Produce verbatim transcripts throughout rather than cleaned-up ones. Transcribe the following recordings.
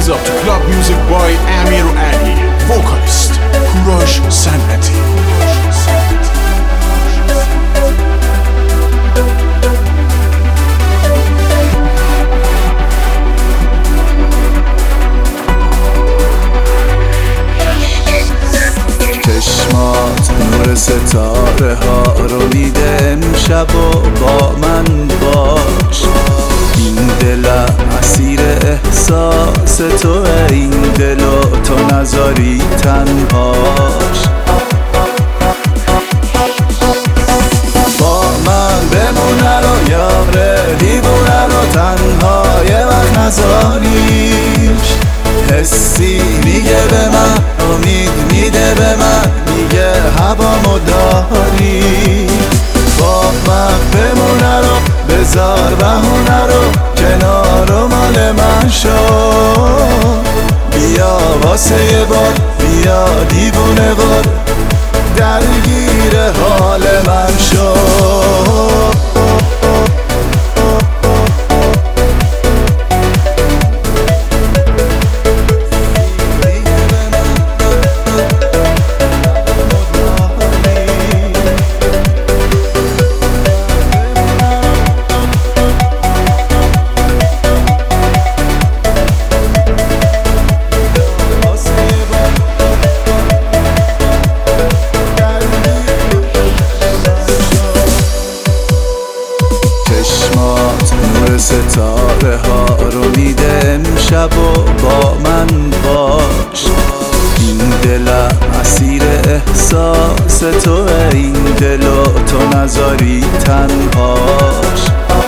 Hands up to club music boy Amir Ali, vocalist کوروش صنعتی. چشمات نور ستاره ها رو میده امشب و با من باش. این دلم اسیر احساس تو، این دل و تو نذاری تنهاش. با من بمونه رو یاره دیوونه رو تنها یه وقت نذاریش. حسی میگه به من، امید میده به من، میگه هوامو داری. با من بمونه رو بذار بهونه رو کنار و مال من شو. بیا واسه یه بار، بیا دیوونه بار، درگیر حال من شو. چشمات نور ستاره ها رو میده امشب و با من باش. این دلم اسیر احساس تو، این دل و تو نذاری تنهاش.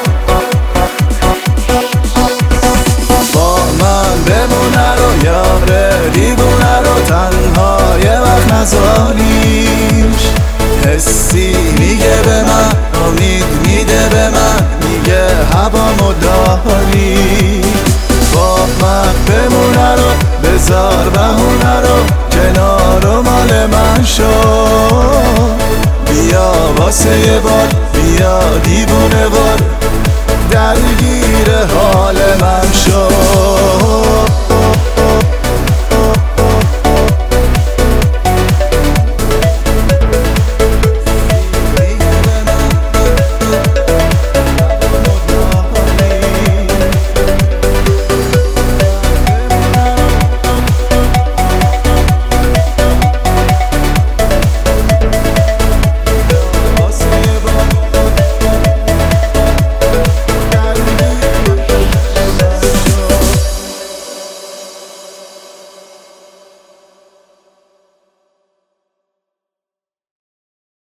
با من بمونه رو یاره دیوونه رو تنها یه وقت نذاریش. حسی میگه به من، امید میده به من، میگه هوامو داری. با من بمونه رو بذار بهونه رو کنار و مال من شو. بیا واسه یه بار، بیا دیوونه بار، درگیر حال من